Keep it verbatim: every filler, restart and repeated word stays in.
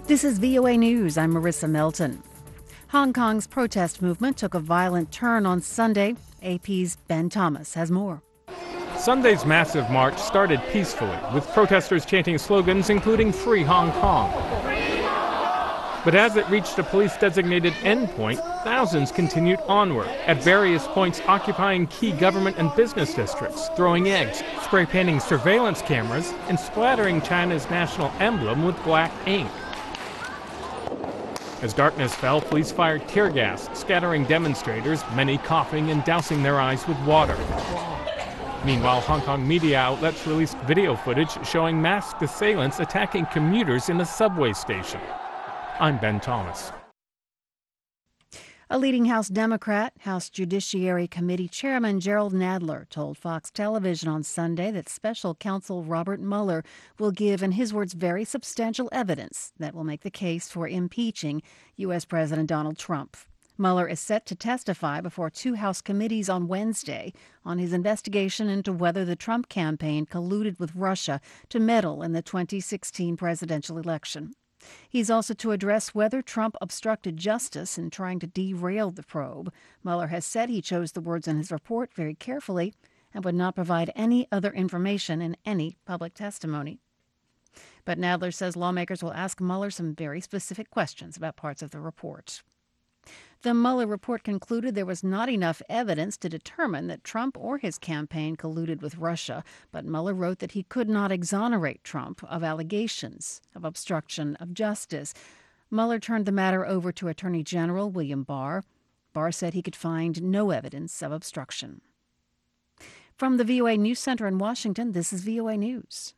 This is V O A News. I'm Marissa Melton. Hong Kong's protest movement took a violent turn on Sunday. A P's Ben Thomas has more. Sunday's massive march started peacefully, with protesters chanting slogans including Free Hong Kong. But as it reached a police-designated endpoint, thousands continued onward, at various points occupying key government and business districts, throwing eggs, spray-painting surveillance cameras, and splattering China's national emblem with black ink. As darkness fell, police fired tear gas, scattering demonstrators, many coughing and dousing their eyes with water. Meanwhile, Hong Kong media outlets released video footage showing masked assailants attacking commuters in a subway station. I'm Ben Thomas. A leading House Democrat, House Judiciary Committee Chairman Gerald Nadler told Fox Television on Sunday that Special Counsel Robert Mueller will give, in his words, very substantial evidence that will make the case for impeaching U S. President Donald Trump. Mueller is set to testify before two House committees on Wednesday on his investigation into whether the Trump campaign colluded with Russia to meddle in the twenty sixteen presidential election. He's also to address whether Trump obstructed justice in trying to derail the probe. Mueller has said he chose the words in his report very carefully and would not provide any other information in any public testimony. But Nadler says lawmakers will ask Mueller some very specific questions about parts of the report. The Mueller report concluded there was not enough evidence to determine that Trump or his campaign colluded with Russia, but Mueller wrote that he could not exonerate Trump of allegations of obstruction of justice. Mueller turned the matter over to Attorney General William Barr. Barr said he could find no evidence of obstruction. From the V O A News Center in Washington, this is V O A News.